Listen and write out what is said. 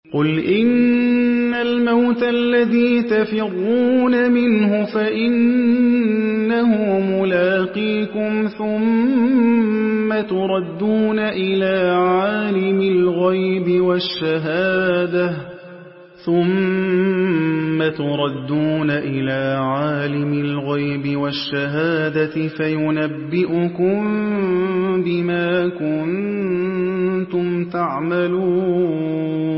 قُلْ إِنَّ الْمَوْتَ الَّذِي تَفِرُّونَ مِنْهُ فَإِنَّهُ مُلَاقِيكُمْ ثُمَّ تُرَدُّونَ إِلَىٰ عَالِمِ الْغَيْبِ وَالشَّهَادَةِ فَيُنَبِّئُكُم بِمَا كُنتُمْ تَعْمَلُونَ